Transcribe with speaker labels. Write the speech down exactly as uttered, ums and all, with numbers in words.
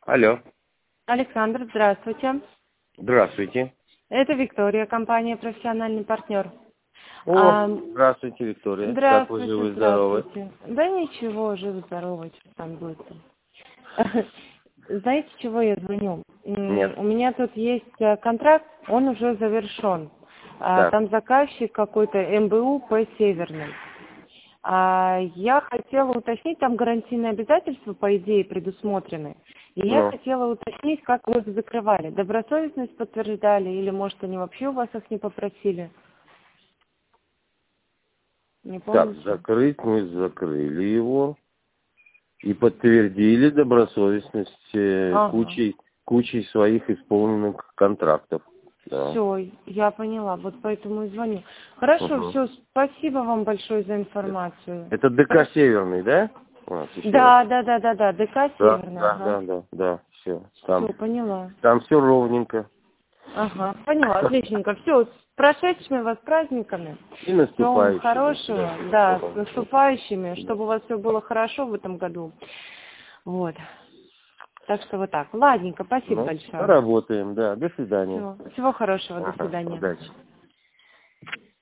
Speaker 1: Алло.
Speaker 2: Александр, здравствуйте.
Speaker 1: Здравствуйте.
Speaker 2: Это Виктория, компания «Профессиональный партнер».
Speaker 1: О,
Speaker 2: А,
Speaker 1: здравствуйте, Виктория. Как вы
Speaker 2: здравствуйте,
Speaker 1: живы-здоровы?
Speaker 2: здравствуйте. Да ничего, живы-здоровы, что там будет. Знаете, чего я звоню? М,
Speaker 1: Нет.
Speaker 2: У меня тут есть э, контракт, он уже завершен. А,
Speaker 1: Так.
Speaker 2: Там заказчик какой-то эм бэ у по Северной. А, Я хотела уточнить, там гарантийные обязательства, по идее, предусмотрены. И я
Speaker 1: Ну,
Speaker 2: хотела уточнить, как вы их закрывали. Добросовестность подтверждали или, может, они вообще у вас их не попросили? Не
Speaker 1: так,
Speaker 2: помните?
Speaker 1: закрыть мы закрыли его и подтвердили добросовестность э,
Speaker 2: Ага.
Speaker 1: кучей, кучей своих исполненных контрактов. Да.
Speaker 2: Все, я поняла, вот поэтому и звоню. Хорошо,
Speaker 1: Угу.
Speaker 2: все, спасибо вам большое за информацию.
Speaker 1: Это ДК
Speaker 2: Хорошо.
Speaker 1: Северный, да? У нас еще раз.
Speaker 2: Да, да, да, да, да, ДК
Speaker 1: Да,
Speaker 2: Северная,
Speaker 1: да,
Speaker 2: ага.
Speaker 1: да, да, да, все.
Speaker 2: Все,
Speaker 1: Там,
Speaker 2: поняла.
Speaker 1: там все ровненько.
Speaker 2: Ага, поняла, отличненько. Все, с прошедшими вас праздниками.
Speaker 1: И
Speaker 2: Всего вам
Speaker 1: наступающими,
Speaker 2: хорошего,
Speaker 1: да.
Speaker 2: да, с
Speaker 1: Ага.
Speaker 2: наступающими,
Speaker 1: Да.
Speaker 2: чтобы у вас все было хорошо в этом году. Вот. Так что вот так. Ладненько, спасибо
Speaker 1: Ну,
Speaker 2: большое.
Speaker 1: поработаем, да. До свидания.
Speaker 2: Всего, всего хорошего, до
Speaker 1: Ага,
Speaker 2: свидания.
Speaker 1: удачи.